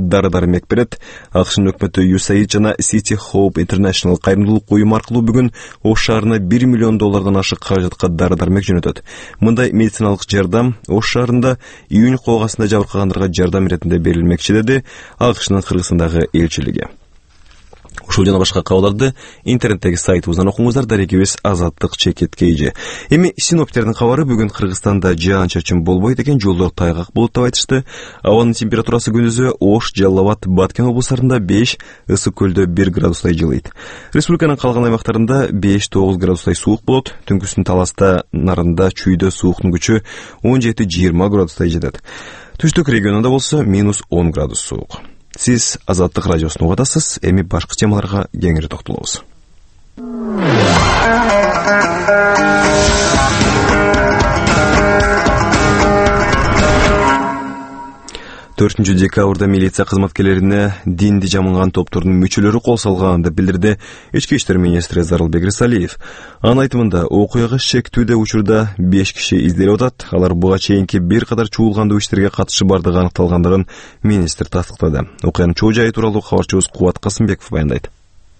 дары-дармек берет. АКШнын өкмөтү USAID жана City Hope International кайрымдуулук уюму аркылуу бүгүн Ош шаарына $1 миллион ашык каражатка дары-дармек жөнөтөт. Мындай медициналык жардам Ош шаарында июнь коогасында жабыркагандарга жардам иретинде берилмекчи, деди АКШнын Кыргызстандагы элчилиги. Ушул жана башка кабарларды интернеттеги сайтыбыздан окуңуздар. Дарегибиз Азаттык ЧКТ. Эми синоптиктердин кабары: бүгүн Кыргызстанда жаан-чачын болбойт экен, жолдор тайгак болот деп айтышты. Абанын температурасы күндүзү Ош, Жалал Абад, Баткен облустарында 5, Ысык көлдө 1 градустай жылыйт. Республиканын калган аймактарында 5-9 градустай суук болот. Түнкүсүн Таласта, Нарында, Чүйдө сууктун күчү 17-20 градустай жетет. Түштүк регионунда болсо -10 градус суук. Сиз Азаттык радиосун угатасыз. Эми башка темаларга кеңири токтолобуз. 4 декабрда милиция кызматкерлерине динди жамынган топтордун мүчөлөрү кол салганын деп билдирди Ички иштер министри Зарылбек Рисалиев. Анын айтымында, окуяга шектүүдө учурда 5 киши изделип атат. Алар буга чейинки бир катар чуулгандуу иштерге катышы бардыгы аныкталгандыгын министр тастыктады. Окуянын чоо жайы тууралуу кабарчыбыз Кубат Касымбеков баяндайт.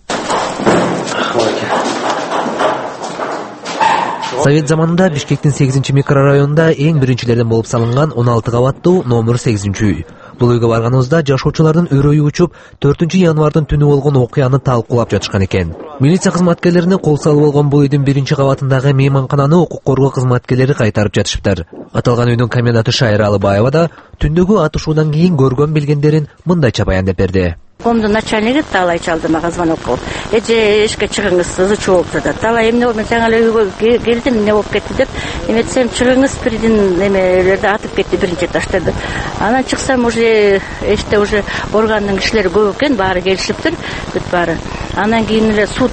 Совет заманында Бишкектин 8 микрорайонунда эң биринчилерден болуп салынган 16 кабаттуу номер 8 үй. Бул үйгө барганыбызда жашоочулардын өрөйү учуп, 4 январдын түнү болгон окуяны талкуулап жатышкан экен. Милиция кызматкерлерине кол салып болгон бул үйдүн 1-кабатындагы мейманкананы укук коргоо кызматкерлери кайтарып жатышыптыр. Аталган үйдүн коменданты Шайра Алыбаева да түндөгү атышуудан кийин көргөн билгендерин мындайча баяндап берди. Комду начальниги талай чалды, мага звонок кылып. Эже эшикке чыгыңыз, ызы чуу болуп жатат. Талай эмне болду, мен жаңы эле үйгө келдим, эмне болуп кетти деп, эметсем чыгыңыз, бирдин эмелерди атып кетти, биринчи этажда. Анан чыксам уже эшикте уже органдын кишилери көп экен, баары келишиптир, бүт баары. Анан кийин эле суу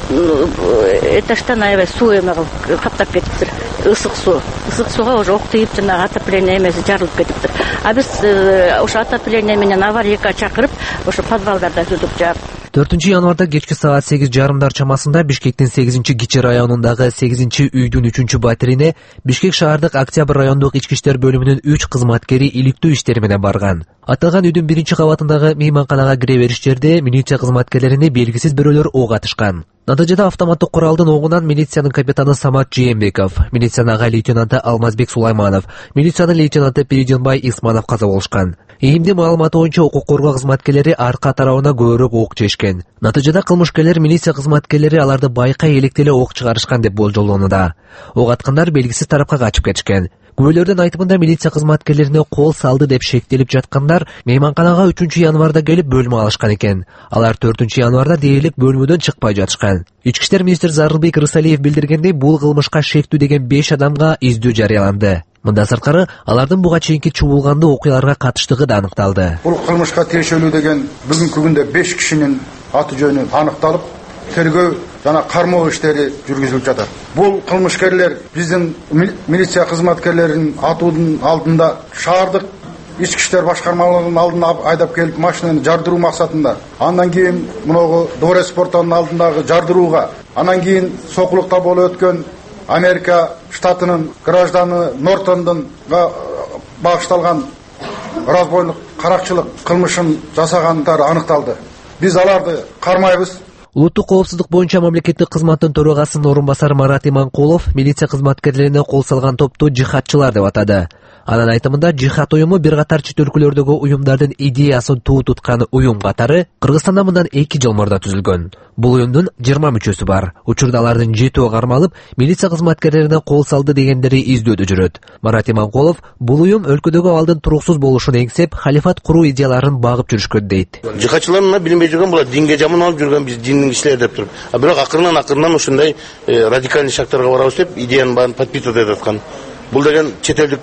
этаждан аябай суу эме кылып каптап кетиптир. Ысык сууга уже ок тийип, жана отопление эмеси жарылып кетиптир. А биз ошо отопление менен аварийка чакырып, ошо подвалдарда жүрдүк жаап. 4 январда кечки саат 8:30 чамасында Бишкектин 8 кичи районундагы 8 үйдүн 3 батирине Бишкек шаардык Октябрь райондук ички иштер бөлүмүнүн 3 кызматкери иликтөө иштери менен барган. Аталган үйдүн 1-кабатындагы мейманканага кире бериш жерде милиция кызматкерлерине белгисиз бирөөлөр ок атышкан. Натыйжада автоматтык куралдын огунан милициянын капитаны Самат Жээнбеков, милициянын ага лейтенанты Алмазбек Сулайманов, милициянын лейтенанты Переденбай Исманов каза болушкан. Ийимди маалыматы боюнча укук коргоо кызматкерлери арка тарабына көбүрөөк ок чечкен. Натыйжада кылмышкерлер милиция кызматкерлери аларды байкай электеле ок чыгарышкан деп болжолдонууда. Ок аткандар белгисиз тарапка качып кетишкен. Күбөлөрдүн айтымында милиция кызматкерлерине кол салды деп шектелип жаткандар мейманканага 3 январда келип бөлмө алышкан экен. Алар 4 январда дээрлик бөлмөдөн чыкпай жатышкан. Ички иштер министри Зарылбек Рысалиев билдиргендей, бул кылмышка шектүү деген 5 адамга издөө жарыяланды. Мындан сырткары, алардын буга чейинки чуулгандуу окуяларга катыштыгы да аныкталды. Бул кылмышка тиешелүү деген бүгүнкү күндө 5 кишинин аты жөнү аныкталып, тергөө жана кармоо иштери жүргүзүлүп жатат. Бул кылмышкерлер биздин милиция кызматкерлеринин атуунун алдында шаардык ички иштер башкармалыгынын алдына айдап келип машинаны жардыруу максатында, андан кийин мыногу Дворец спортунун алдындагы жардырууга, андан кийин Сокулукта болуп өткөн Америка штатынын гражданы Нортондонго багышталган разбойдук каракчылык кылмышын жасагандары аныкталды. Биз аларды кармайбыз. Улуттук коопсуздук боюнча мамлекеттик кызматтын төрагасынын орун басары Марат Иманкулов милиция кызматкерлерине кол салган топту жихадчылар деп атады. Анын айтымында, жихад уюму бир катар чет өлкөлөрдөгү уюмдардын идеясын туу туткан уюм катары Кыргызстанда мындан 2 жыл мурда түзүлгөн. Бул уюмдун 20 мүчөсү бар. Учурда алардын 7-і кармалып, милиция кызматкерлерине кол салды дегендери издөөдө жүрөт. Марат Иманкулов бул уюм өлкөдөгү абалдын туруксуз болушун эңсеп, халифат куруу идеяларын багып жүрүшкөн дейт. Жихадчылар мына билинбей жүргөн, булар динге жаман алып жүргөн, биз диндин кишилери деп туруп. Бирок акырынан ушундай радикалдуу шактарга барабыз деп идеяны баарын подпитывать этип аткан. Бул деген чет элдик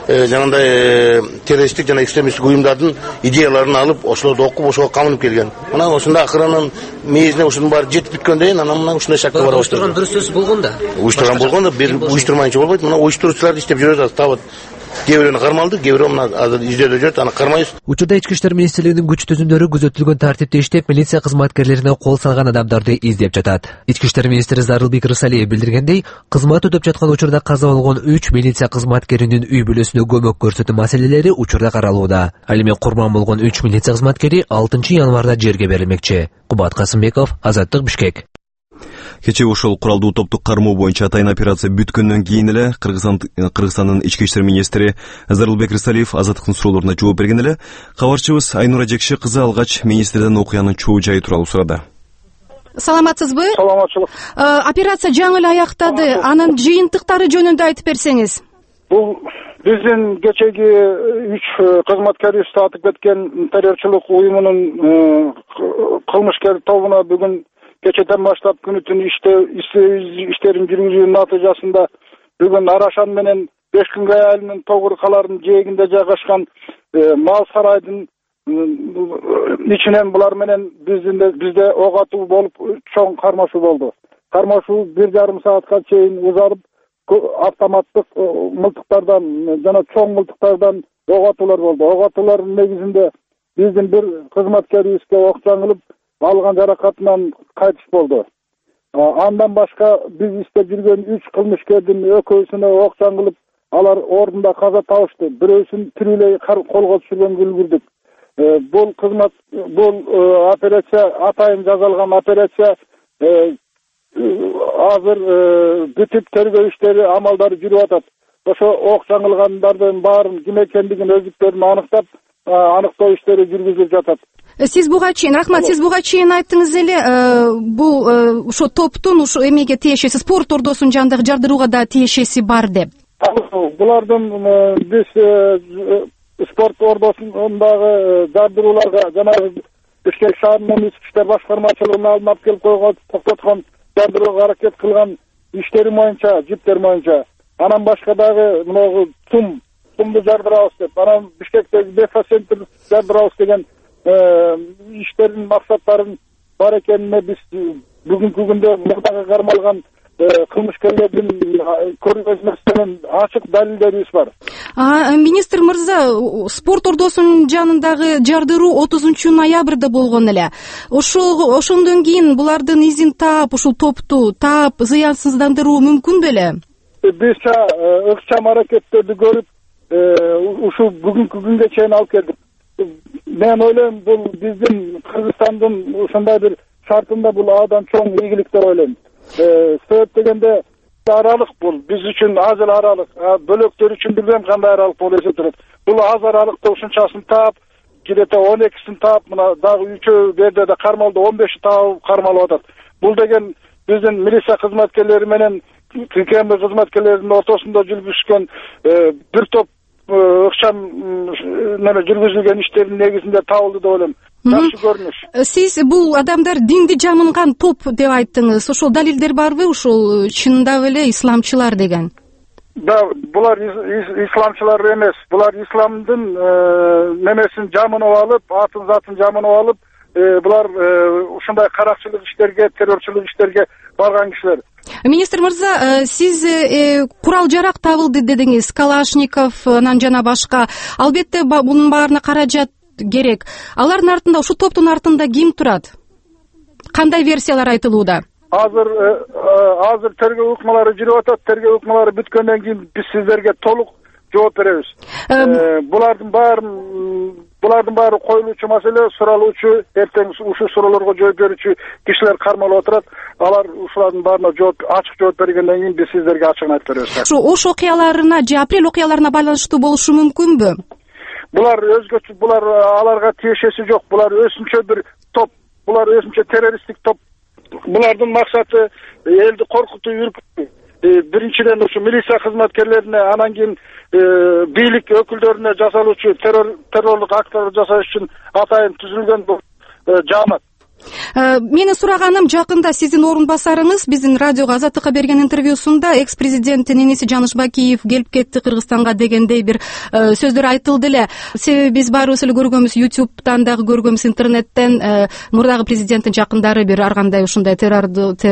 жанагындай террористтик жана экстремисттик уюмдардын идеяларын алып, ошолорду окуп, ошого камынып келген. Мына ошондо акырынан мээзине ушунун баары жетип бүткөндөн анан мына ушундай шакка барабыз. Уюштурган дурус сөз болгондо. Уюштурган болгондо бир уюштурмайынча болбойт. Мына уюштуруучулар иштеп жүрөт, табыт. кээ бирөөнү кармалды, кээ бирөө мына азыр издөөдө жүрөт, аны кармайбыз. Учурда Ички иштер министрлигинин күч түзүмдөрү күзөтүлгөн тартипте иштеп, милиция кызматкерлерине кол салган адамдарды издеп жатат. Ички иштер министри Зарылбек Рысалиев билдиргендей, кызмат өтөп жаткан учурда каза болгон 3 милиция кызматкеринин үй бүлөсүнө көмөк көрсөтүү маселелери учурда каралууда. Ал эми курман болгон 3 милиция кызматкери 6 январда жерге берилмекчи. Кубат Касымбеков, Азаттык, Бишкек. Кече ошол куралдуу топту кармоо боюнча атайын операция бүткөндөн кийин эле Кыргызстандын ички иштер министри Зарылбек Рысалиев Азаттыктын суроолоруна жооп берген эле кабарчыбыз Айнура Жекши кызы алгач министрден окуянын чоо жайы тууралуу сурады. Саламатсызбы? Саламатчылык. Операция жаңы эле аяктады. Анын жыйынтыктары жөнүндө айтып берсеңиз. Бул биздин кечеги 3 кызматкерибизди атып кеткен террорчулук уюмунун кылмышкер тобуна бүгүн кечеден баштап күнү түн иштерин жүргүзүүнүн натыйжасында бүгүн Арашан менен 5 күнгөй айылынын тогуркаларынын жээгинде жайгашкан мал сарайдын ичинен булар менен бизде ок атуу болуп чоң кармашуу болду. Кармашуу 1,5 саатка чейин узарып, автоматтык мылтыктардан жана чоң мылтыктардан ок атуулар болду. Ок атуулардын негизинде биздин бир кызматкерибизге ок жаңылып, алган жаракатынан кайтыш болду. Андан башка биз иштеп жүргөн 3 кылмышкердин экөөсүнө ок жаңылып, алар ордунда каза табышты. Бирөөсүн тирүүлей колго түшүргөнгө үлгүрдүк. Бул операция атайын жазалган операция азыр бүтүп тергөө иштери амалдары жүрүп атат. Ошо ок жаңылгандардын баарын ким экендигин өздүктөрүн аныктоо иштери жүргүзүлүп жатат. Сиз буга чейин, рахмат, сиз буга чейин айттыңыз эле, бул ошо топтун ошо эмеге тиешеси, спорт ордосунун жанындагы жардырууга да тиешеси бар деп. Булардын биз спорт ордосундагы жардырууларга жана Бишкек шаарынын ички иштер башкармачылыгына алып келип койгон, токтоткон, жардырууга аракет кылган иштери боюнча, жиптер боюнча. Анан башка дагы могу сумду жардырабыз деп, анан Бишкектеги Бефа-центр жардырабыз деген иштердин максаттарын бар экенине биз бүгүнкү күндө мурдагы кармалган кылмышкерлердин көргөзмөсүнөн ачык далилдерибиз бар. Министр мырза, спорт ордосунун жанындагы жардыруу 30 ноябрда болгон эле. Ошондон кийин булардын изин таап, ушул топту таап, зыянсыздандыруу мүмкүн беле? Биз ыкчам аракеттерди көрүп, ушул бүгүнкү күнгө чейин алып келдик. Мен ойлойм, бул биздин Кыргызстандын ушундай бир шартында бул абдан чоң ийгилик деп ойлойм. Себеп дегенде аралык бул биз үчүн аз эле аралык, бөлөктөр үчүн билбейм кандай аралык болуп эсептелет. Бул аз аралыкта ушунчасын таап, кирете 12син таап, мына дагы 3 берде да кармалды, 15 таап кармалып атат. Бул деген биздин милиция кызматкерлери менен КМБ кызматкерлеринин ортосунда жүргүзүшкөн бир топ ыкчам жүргүзүлгөн иштердин негизинде табылды деп ойлойм. Жакшы көрүнүш. Сиз бул адамдар динди жамынган топ деп айттыңыз. Ошол далилдер барбы? Ошол чындап эле исламчылар деген? Да, булар исламчылар эмес. Булар исламдын немесин жамынып алып, атын затын жамынып алып, булар ушундай каракчылык иштерге, террорчулук иштерге барган кишилер. Министр мырза, сиз курал жарак табылды дедиңиз, Калашников, анан жана башка. Албетте бунун баарына каражат керек. Алардын артында, ушу топтун артында ким турат? Кандай версиялар айтылууда? Азыр тергөө укмалары жүрүп атат. Тергөө укмалары бүткөндөн кийин биз сиздерге толук жооп беребиз. Булардын баары коюлуучу маселе, суралуучу, эртең ушул суроолорго жооп берүүчү кишилер кармалып отурат. Алар ушулардын баарына ачык жооп бергенден кийин биз сиздерге ачыгын айтып беребиз. Ош окуяларына же апрель окуяларына байланыштуу болушу мүмкүнбү? Булар өзгөчө, булар аларга тиешеси жок. Булар өзүнчө бир топ, булар өзүнчө террористтик топ. Булардын максаты элди коркутуу, үркүтүү. Биринчиден ушу милиция кызматкерлерине, анан кийин бийлик өкүлдөрүнө жасалуучу террорлук акттарды жасаш үчүн атайын түзүлгөн жамаат. Менин сураганым, жакында сиздин орун басарыңыз биздин радиого Азаттыкка берген интервьюсунда экс-президенттин иниси Жаныш Бакиев келип кетти Кыргызстанга дегендей бир сөздөр айтылды эле. Себеби биз баарыбыз эле көргөнбүз, YouTube'дан дагы көргөнбүз, интернеттен мурдагы президенттин жакындары бир ар кандай ушундай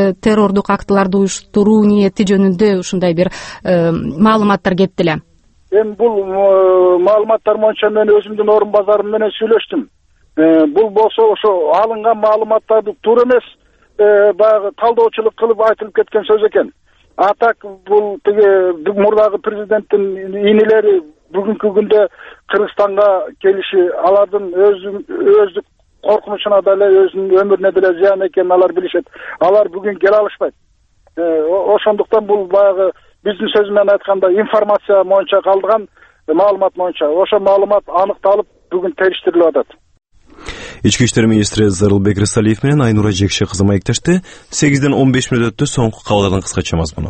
террордук актыларды уюштуруу ниети жөнүндө ушундай бир маалыматтар кетти эле. Эми бул маалыматтар боюнча мен өзүмдүн орун базарым менен сүйлөштүм. Бул болсо ошо алынган маалыматтарды туура эмес, баягы талдоочулук кылып айтылып кеткен сөз экен. А так бул тиги мурдагы президенттин инилери бүгүнкү күндө Кыргызстанга келиши алардын өздүк коркунучуна деле, өзүнүн өмүрүнө деле зыян экенин алар билишет. Алар бүгүн келе алышпайт. Ошондуктан бул баягы биздин сөз менен айтканда информация боюнча калдырган маалымат боюнча ошо маалымат аныкталып бүгүн териштирилип атат. Ички иштер министри Зарылбек Рысалиев менен Айнура Жекше кызы маектешти. 8-ден 15 мүнөт өттү. Соңку кабарлардын кыскача мазмуну.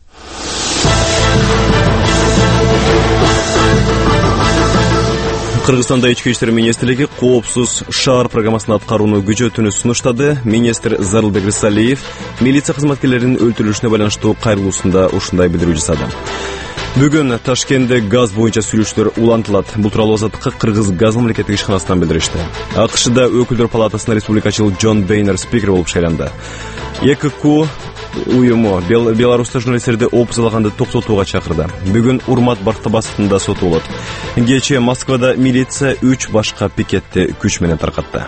Кыргызстанда ички иштер министрлиги коопсуз шаар программасын аткарууну күчөтүүнү сунуштады. Министр Зарылбек Рысалиев милиция кызматкерлеринин өлтүрүлүшүнө байланыштуу кайрылуусунда ушундай билдирүү жасады. Бүгүн Ташкентте газ боюнча сүйлөшүүлөр улантылат. Бул тууралуу Азаттыкка Кыргыз газ мамлекеттик ишканасынан билдиришти. АКШда өкүлдөр палатасына республикачыл Джон Бейнер спикер болуп шайланды. ЕКК уюму Беларуста журналисттерди опузалаганды токтотууга чакырды. Бүгүн Урмат Бактыбасовдун соту болот. Кечээ Москвада милиция 3 башка пикетти күч менен таркатты.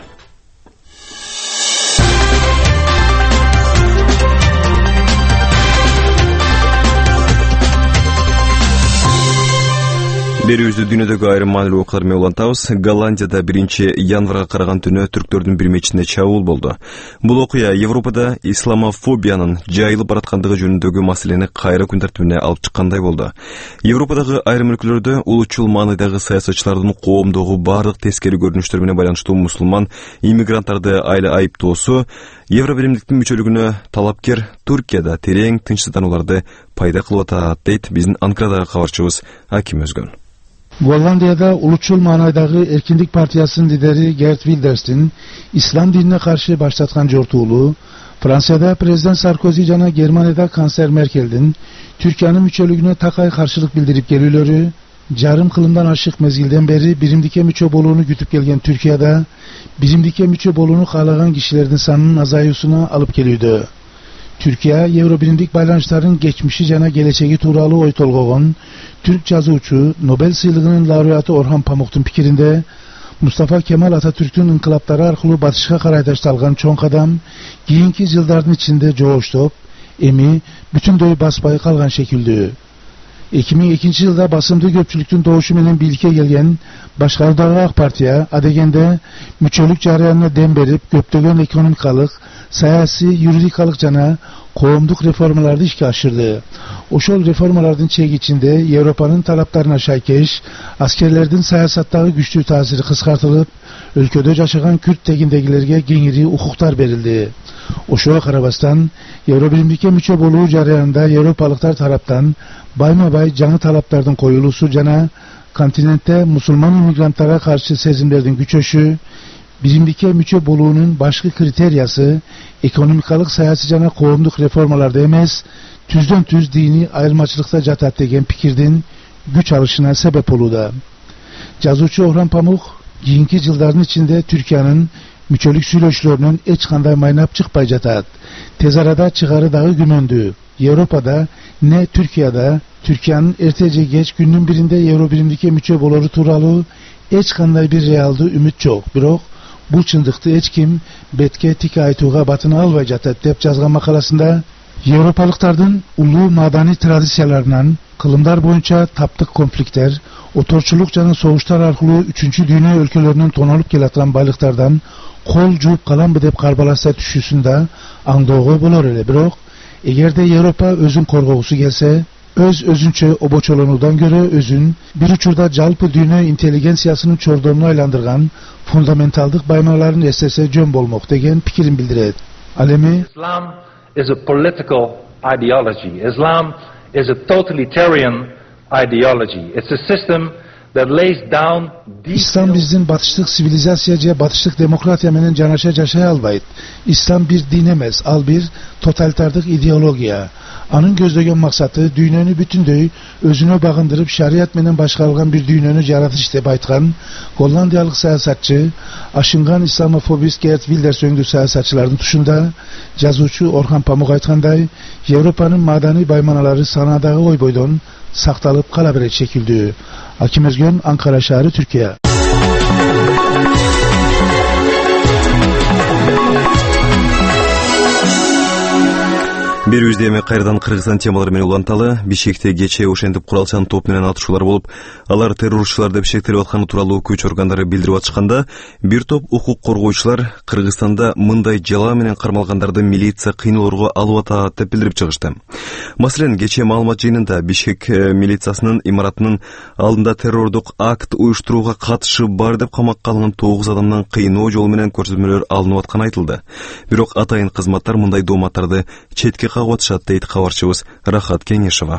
Берүүбүздү дүйнөдөгү айрым маанилүү окуялар менен улантабыз. Голландияда 1 январга караган түнү түрктөрдүн бир мечитинде чабуул болду. Бул окуя Европада исламофобиянын жайылып бараткандыгы жөнүндөгү маселени кайра күн тартибине алып чыккандай болду. Европадагы айрым өлкөлөрдө улутчул маанидагы саясатчылардын коомдогу бардык тескери көрүнүштөр менен байланыштуу мусулман иммигранттарды айыптоосу Евробиримдиктин мүчөлүгүнө талапкер Туркияда терең тынчсызданууларды пайда кылып атат, дейт биздин Анкарадагы кабарчыбыз Аким Өзгөн. Голландияда улутчул маанайдагы Эркиндик партиясынын лидери Герт Вилдерстин ислам динине каршы баштаткан жортуулу, Францияда президент Саркози жана Германияда канцлер Меркелдин Түркиянын мүчөлүгүнө такай каршылык билдирип келүүлөрү, жарым кылымдан ашык мезгилден бери биримдикке мүчө болууну күтүп келген Түркияда биримдикке мүчө болууну каалаган кишилердин санынын азаюусуна алып келүүдө. Türkiye, Евробиримдик байланыштарын geçmişi жана келечеги тууралуу ой толгогон түрк жазуучу Нобель сыйлыгынын лауреаты Орхан Памуктун пикиринде Мустафа Кемал Ататürk'ün инкылаптары аркылуу батышка карай ташталган чоң кадам кийинки жылдардын ичинде жооштоп, эми бүтүндөй баспай калган шекилдүү. 2002 жылда басымдуу көпчүлүктүн добушу менен бийликке келген башкаруудагы ак партия адегенде мүчөлүк жарыянына дем берип, көптөгөн экономикалык, саясий, юридикалык жана коомдук реформаларды ишке ашырды. Ошол реформалардын чеги ичинде Европанын талаптарына шайкеш аскерлердин саясаттагы күчтүү таасири кыскартылып, өлкөдө жашаган күрт тегиндегилерге кеңири укуктар берилди. Ошого карабастан, Евробиримдикке мүчө болуу жарыянында европалыктар тараптан байма-бай жаңы талаптардын коюлуусу жана континентте мусулман иммигранттарга каршы сезимдердин күчөшү, биримдикке мүчө болуунун башкы критериясы экономикалык, саясий жана коомдук реформаларда эмес, түздөн түз диний айырмачылыкта жатат деген пикирдин күч алышына себеп болууда. Жазуучу Орхан Памук кийинки жылдардын ичинде Түркиянын мүчөлүк сүйлөшүүлөрүнөн эч кандай майнап чыкпай жатат. Тез арада чыгары дагы күмөндүү. Европада не Түркияда Түркиянын эрте же кеч күндүн биринде Евробиримдикке мүчө болору тууралуу эч кандай бир реалдуу үмүт жок. Бирок бул чындыкты эч ким бетке тик айтууга батына албай жатат деп жазган макаласында европалыктардын улуу маданий традицияларынан кылымдар боюнча таптык конфликттер, оторчулук жана согуштар аркылуу 3-дүйнө өлкөлөрүнөн тонолуп келаткан байлыктардан кол жууп каламбы деп карбаласа түшүүсүндө аңдоого болор эле. Бирок эгерде Европа өзүн коргогусу келсе, өзүнчө обочолонуудан көрө өзүн бир учурда жалпы дүйнө интеллигенциясынын чордонуна айландырган фундаменталдык баймаларын эстесе жөн болмок деген пикирин билдирет. Ал эми Islam is a political ideology. Islam is a totalitarian ideology. It's a system that lays down İslam bizdin batışlık sivilizasiya, batışlık demokratiya menen janaşa jaşay albayt. İslam bir din emez, al bir totalitardık ideologiya. Anın gözlegen maksatı dünyanı bütünдөй özüne bağındırıp şariat menen başkarılgan bir dünyanı yaratış dep aytkan Hollandiyalık siyasatçı, aşıngan İslamofobist Geert Wilders öngdü siyasatçıların tuşunda, жазуучу Orhan Pamuk aytkanday, Avrupa'nın madani baymanaları sanadağı oy boydon saktalıp kala bere çekildi. Hakim Özgön, Ankara şehri, Türkiye. Bir yüzdeme кайрадан Кыргызстан темалары менен уланталы. Бишкекте кечээ ошентип куралчан топ менен атышуулар болуп, алар террорчуларды бишкектирип атканы тууралуу күч органдары билдирип атышканда, бир топ укук коргоочулар Кыргызстанда мындай жала менен кармалгандарды милиция кыйноолорго алып атат деп билдирип чыгышты. Маселен, кечээ маалымат жыйынында Бишкек милициясынын имаратынын алдында террордук акт уюштурууга катышы бар деп камакка алынган 9 адамдан кыйноо жолу менен көрсөтмөлөр алынып атканы айтылды. Бирок атайын кызматтар мындай дооматтарды четке кагып дейт кабарчыбыз Рахат Кеңешова.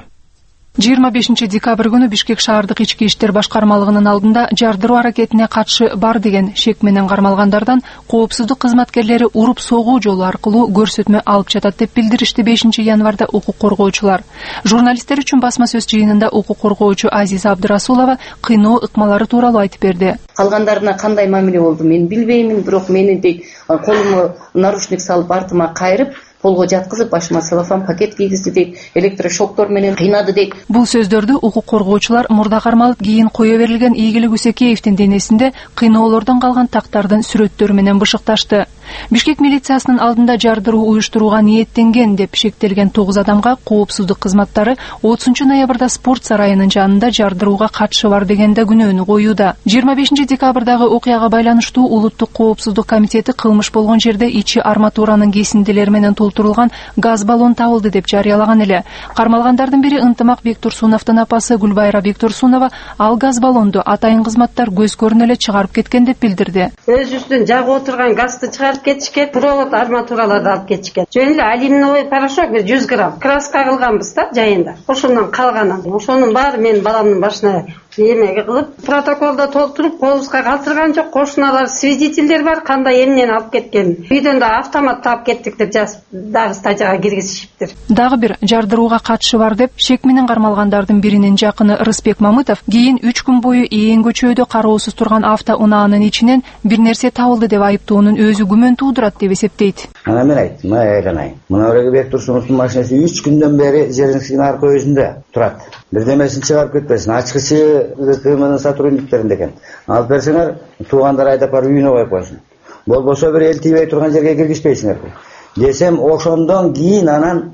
25 декабрь күнү Бишкек шаардык ички иштер башкармалыгынын алдында жардыруу аракетине катышы бар деген шек менен кармалгандардан коопсуздук кызматкерлери уруп согуу жолу аркылуу көрсөтмө алып жатат деп билдиришти 5 январда укук коргоочулар. Журналисттер үчүн басма сөз жыйынында укук коргоочу Азиза Абдырасулова кыйноо ыкмалары тууралуу айтып берди. Калгандарына кандай мамиле болду мен билбеймин, бирок мени дейт колуму наручник салып артыма кайрып полго жаткызып башыма целлофан пакет кийгизди дейт, электрошоктор менен кыйнады дейт. Бул сөздөрдү укук коргоочулар мурда кармалып кийин кое берилген Ийгилик Үсекеевдин денесинде кыйноолордон калган тактардын сүрөттөрү менен бышыкташты. Бишкек милициясынын алдында жардыруу уюштурууга ниеттенген деп шектелген 9 адамга коопсуздук кызматтары 30 ноябрда спорт сарайынын жанында жардырууга катышы бар дегенде күнөөнү коюуда. 25 декабрдагы окуяга байланыштуу Улуттук коопсуздук комитети кылмыш болгон жерде ичи арматуранын кесиндилери менен толтурулган газ баллон табылды деп жарыялаган эле. Кармалгандардын бири Ынтымак Бектурсуновдун апасы Гүлбайра Бектурсунова ал газ баллонду атайын кызматтар көз көрүнө эле чыгарып кеткен деп билдирди. Өзүбүздүн жагып отурган газды чыгарып кетишкен, провод арматураларды алып кетишкен. Жөн эле алюминовый порошок 100 грамм краска кылганбыз да жайында. Ошондон калганын. Ошонун баары менин баламдын башына эмеге кылып, протоколдо толтуруп, колубузга калтырган жок. Кошуналар, свидетелдер бар, кандай эмнени алып кеткен. Үйдөн да автомат таап кеттик деп жазып, дагы статьяга киргизишиптир. Дагы бир жардырууга катышы бар деп шек менен кармалгандардын биринин жакыны Рыспек Мамытов кийин 3 күн бою ээн көчөдө кароосуз турган автоунаанын ичинен бир нерсе табылды деп айыптоонун өзү күмөн туудурат деп эсептейт. Ана мен айттым, айланай. Мына өрөгө Бектурсуновдун машинасы 3 күндөн бери жериңиздин арка өзүндө турат. Бирдемесин чыгарып кетпесин. Ачкычы КМнын сотрудниктеринде экен. Алып берсеңер, туугандар айдап барып үйүнө коюп койсун. Болбосо бир эл тийбей турган жерге киргизбейсиңер. Десем, ошондон кийин анан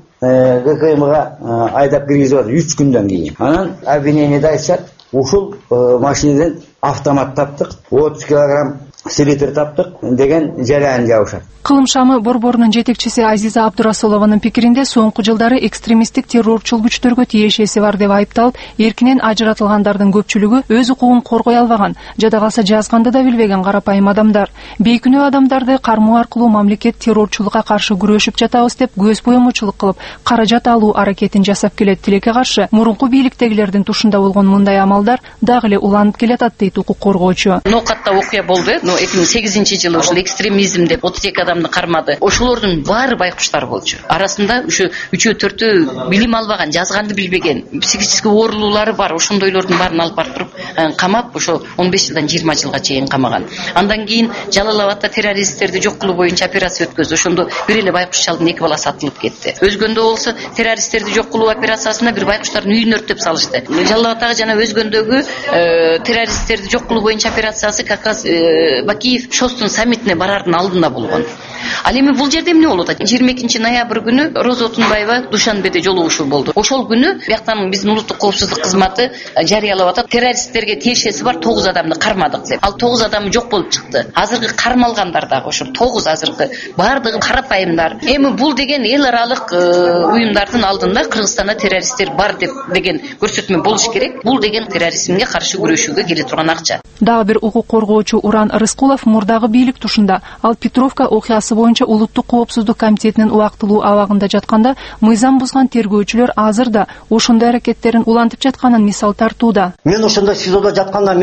КМга айдап киргизип атат 3 күндөн кийин. Анан обвинениеде айтышат, ушул машинадан автомат таптык, 30 килограмм селитр таптык деген жарыян жабышат. Кылым шамы борборунун жетекчиси Азиза Абдырасулованын пикиринде соңку жылдары экстремисттик террорчул күчтөргө тиешеси бар деп айыпталып, эркинен ажыратылгандардын көпчүлүгү өз укугун коргой албаган, жада калса жазганды да билбеген карапайым адамдар. Бейкүнөө адамдарды кармоо аркылуу мамлекет террорчулукка каршы күрөшүп жатабыз деп көз боемочулук кылып, каражат алуу аракетин жасап келет. Тилекке каршы мурунку бийликтегилердин тушунда болгон мындай амалдар дагы эле уланып келатат дейт укук коргоочу. Нокатта окуя болду. 2008-жылы ушул экстремизм деп 32 адамды кармады. Ошолордун баары байкуштар болчу. Арасында ушу 3-4 билим албаган, жазганды билбеген, психический оорулуулары бар, ошондойлордун баарын алып барып туруп камап, ошо 15 жылдан 20 жылга чейин камаган. Андан кийин Жалал-Абадта террористтерди жок кылуу боюнча операция өткөздү. Ошондо бир эле байкуш чалдын 2 баласы атылып кетти. Өзгөндө болсо террористтерди жок кылуу операциясында бир байкуштардын үйүн өрттөп салышты. Жалал-Абадтагы жана өзгөндөгү террористтерди жок кылуу боюнча операциясы как раз Бакиев Шостун саммитине барардын алдында болгон. Ал эми бул жерде эмне болуп атат? 22 ноябрь күнү Роза Отунбаева Душанбеде жолугушуу болду. Ошол күнү бияктан биздин улуттук коопсуздук кызматы жарыялап атат. Террористтерге тиешеси бар 9 адамды кармадык деп. Ал 9 адам жок болуп чыкты. Азыркы кармалгандар дагы ошо 9 азыркы бардыгы карапайымдар. Эми бул деген эл аралык уюмдардын алдында Кыргызстанда террористтер бар деген көрсөтмө болуш керек. Бул деген терроризмге каршы күрөшүүгө келе турган акча. Дагы бир укук коргоочу Уран Рыскулов мурдагы бийлик тушунда ал Петровка окуясы боюнча Улуттук коопсуздук комитетинин убактылуу абагында жатканда мыйзам бузган тергөөчүлөр азыр да ошондой аракеттерин улантып жатканын мисал тартууда. Мен ошондой СИЗОдо жатканда мени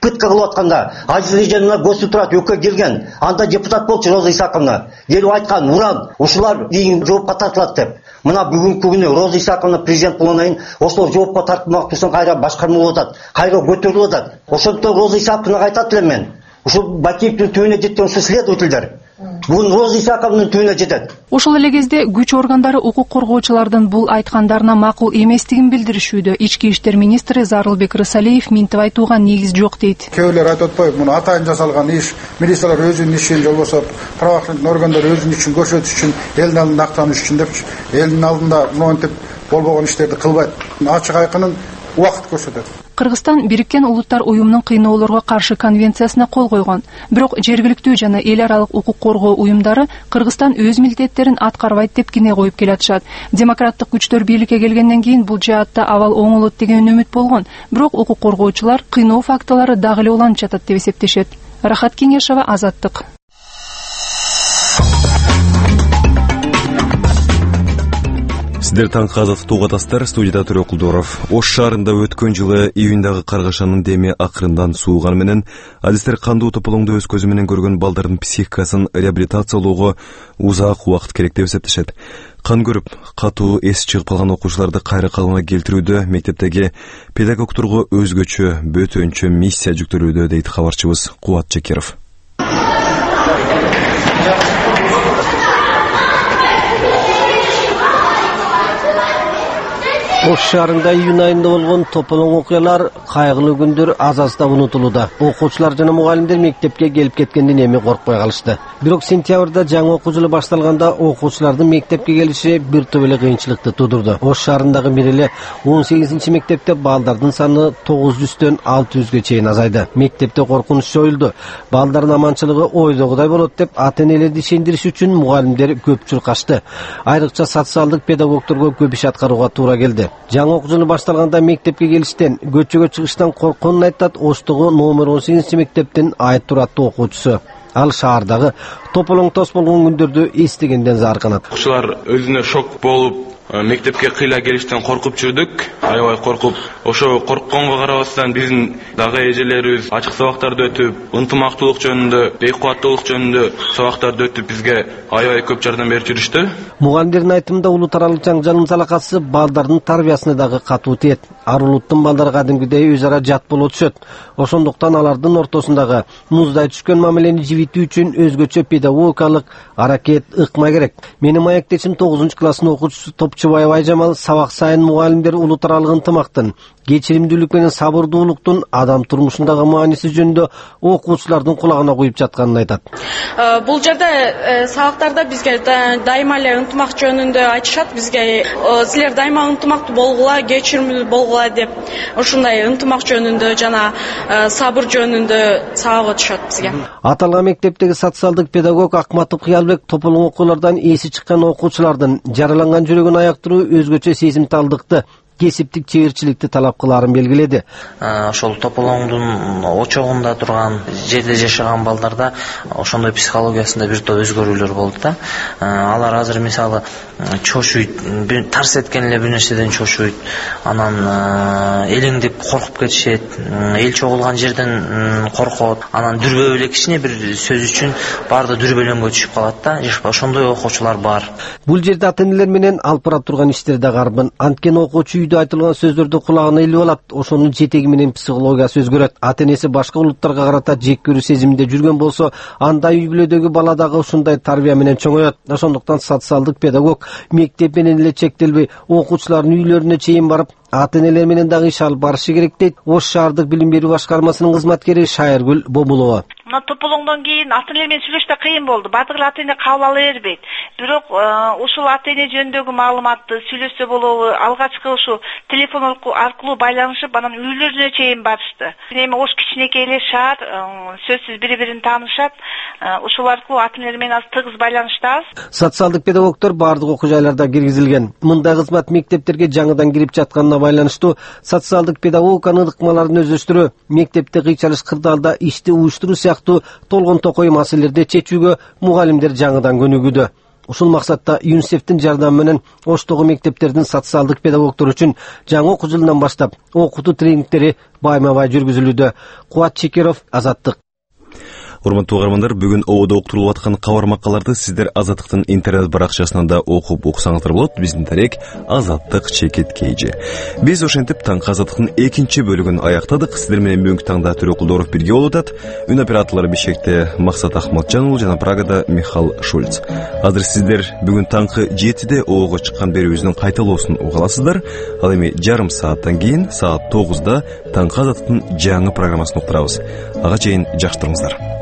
пытка кылып атканда Азиз жанына гости турат өкө келген. Анда депутат болчу Роза Исаковна. Келип айткан, "Уран, ушулар деген жоопко тартылат" деп. Мына бүгүнкү күнү Роза Исаковна президент болгондон ошол жоопко тартылмактуусун кайра башкарма болуп атат, кайра көтөрүлүп атат. Ошондон Роза Исаковнага айтат элем мен. Ушул Бакиевдин түбүнө жеткен ушул следовательдер. Бүгүн Роза Исаковнун түбүнө жетет. Ошол эле кезде күч органдары укук коргоочулардын бул айткандарына макул эместигин билдиришүүдө. Ички иштер министри Зарылбек Рысалиев минтип айтууга негиз жок дейт. Кээ бирлер айтып атпайбы, муну атайын жасалган иш, милициялар өзүнүн ишин же болбосо правоохранительный органдар өзүнүн ишин көрсөтүш үчүн, элдин алдында актаныш үчүн депчи, элдин алдында монтип болбогон иштерди кылбайт. Ачык айкынын убакыт көрсөтөт. Кыргызстан Бириккен Улуттар уюмунун кыйноолорго каршы конвенциясына кол койгон. Бирок жергиликтүү жана эл аралык укук коргоо уюмдары Кыргызстан өз милдеттерин аткарбайт деп кине коюп келатышат. Демократтык күчтөр бийликке келгенден кийин бул жаатта абал оңолот деген үмүт болгон. Бирок укук коргоочулар кыйноо фактылары дагы эле уланып жатат деп эсептешет. Рахат Кеңешова, Азаттык. Сиздер таңкы азаттык угатасыздар. Студияда Төрө Кулдоров. Ош шаарында өткөн жылы июндагы каргашанын деми акырындан сууганы менен адистер кандуу тополоңду өз көзү менен көргөн балдардын психикасын реабилитациялоого узак убакыт керек деп эсептешет. Кан көрүп, катуу эс чыгып калган окуучуларды кайра калыбына келтирүүдө мектептеги педагогдорго өзгөчө, бөтөнчө миссия жүктөлүүдө дейт кабарчыбыз Кубат Жекеров. Ош шаарында июнь айында болгон тополоң окуялар кайгылуу күндөр аз-аздап унутулууда. Окуучулар жана мугалимдер мектепке келип кеткенден эми коркпой калышты. Бирок сентябрда жаңы окуу жылы башталганда окуучулардын мектепке келиши бир топ эле кыйынчылыкты тудурду. Ош шаарындагы бир эле 18 мектепте балдардын саны 900дөн 600ге чейин азайды. Мектепте коркунуч жоюлду. Балдардын аманчылыгы ойдогудай болот деп ата-энелерди ишендириш үчүн мугалимдер көп чуркашты. Айрыкча социалдык педагогдорго көп иш аткарууга туура келди. Жаңы окуу жылы башталганда мектепке келиштен, көчөгө чыгыштан коркконун айтат Оштогу номер 18 мектептин Айт Тураттуу окуучусу. Ал шаардагы тополоң тос болгон күндөрдү эстегенден зарканат. Окуучулар өзүнө шок болуп, мектепке кыйла келиштен коркуп жүрдүк, аябай коркуп. Ошо коркконго карабастан биздин дагы эжелерибиз ачык сабактарды өтүп, ынтымактуулук жөнүндө, бейкубаттуулук жөнүндө сабактарды өтүп бизге аябай көп жардам берип жүрүштү. Мугалимдердин айтымында улут аралык жаңжалдын салакасы балдардын тарбиясына дагы катуу тиет. Ар улуттун балдары кадимкидей өз ара жат болуп түшөт. Ошондуктан алардын ортосундагы муздай түшкөн мамилени жибитүү үчүн өзгөчө педагогикалык аракет ыкма керек. Менин маектешим 9-класстын окуучусу Топчубаев Айжамал сабак сайын мугалимдер улут аралык ынтымактын, кечиримдүүлүк менен сабырдуулуктун адам турмушундагы мааниси жөнүндө окуучулардын кулагына куюп жатканын айтат. Бул жерде сабактарда бизге дайыма эле ынтымак жөнүндө айтышат. Бизге силер дайыма ынтымактуу болгула, кечиримдүү болгула деп ушундай ынтымак жөнүндө жана сабыр жөнүндө сабак өтүшөт бизге. Аталган мектептеги социалдык педагог Акматов Кыялбек тополоң окуулардан эси чыккан окуучулардын жараланган жүрөгүн аяктыруу өзгөчө сезимталдыкты, кесиптик чеберчиликти талап кылаарын белгиледи. Ошол тополоңдун очогунда турган жерде жашаган балдарда ошондой психологиясында бир топ өзгөрүүлөр болду да. Алар азыр мисалы чочуйт, тарс эткен эле бир нерседен чочуйт, анан элеңдеп коркуп кетишет, эл чогулган жерден коркот, анан дүрбө эле кичине бир сөз үчүн баарды дүрбөлөнгө түшүп калат да. Ошондой окуучулар бар. Бул жерде ата-энелер менен алып бара турган иштер да карбын. Анткени окуучу үйдө айтылган сөздөрдү кулагына илип алат, ошонун жетеги менен психологиясы өзгөрөт. Ата-энеси башка улуттарга карата жек көрүү сезиминде жүргөн болсо, анда үй бүлөдөгү бала дагы ушундай тарбия менен чоңоет. Ошондуктан социалдык педагог мектеп менен эле чектелбей, окуучулардын үйлөрүнө чейин барып, ата-энелер менен дагы иш алып барышы керек дейт Ош шаардык билим берүү башкармасынын кызматкери Шайыргүл Бомулова. Мына тополоңдон кийин ата-энелер менен сүйлөшүштө кыйын болду. Баардык ата-эне кабыл ала бербейт. Бирок ушул ата-эне жөнүндөгү маалыматты сүйлөшсө болобу, алгачкы ушу телефон аркылуу байланышып, анан үйлөрүнө чейин барышты. Эми Ош кичинекей эле шаар, сөзсүз бири-бирин таанышат. Ушул аркылуу ата-энелер менен аз тыгыз байланыштабыз. Социалдык педагогдор баардык окуу жайларда киргизилген. Мындай кызмат мектептерге жаңыдан кирип жатканына байланыштуу социалдык педагогиканын ыкмаларын өздөштүрүү, мектепте кыйчалыш кырдаалда ишти уюштуруу сыяктуу толгон токой маселелерди чечүүгө мугалимдер жаңыдан көнүгүүдө. Ушул максатта ЮНИСЕФтин жардамы менен Оштогу мектептердин социалдык педагогдор үчүн жаңы окуу жылынан баштап окутуу тренингтери байма-бай жүргүзүлүүдө. Кубат Чекеров, Азаттык. Урматтуу угармандар, бүгүн ободо уктурулуп аткан кабар макалаларды сиздер Азаттыктын интернет баракчасынан да окуп уксаңыздар болот. Биздин дарек Азаттык ЧКТ. Биз ошентип таңкы Азаттыктын экинчи бөлүгүн аяктадык. Сиздер менен бүгүнкү таңда Төрөкулдоров бирге болуп атат. Үн операторлору Бишкекте Максат Ахматжан уулу жана Прагада Михаил Шульц. Азыр сиздер бүгүн таңкы 7-де обого чыккан берүүбүздүн кайталоосун уга аласыздар. Ал эми жарым сааттан кийин саат 9-да таңкы Азаттыктын жаңы программасын уктурабыз. Ага чейин жакшы туруңуздар.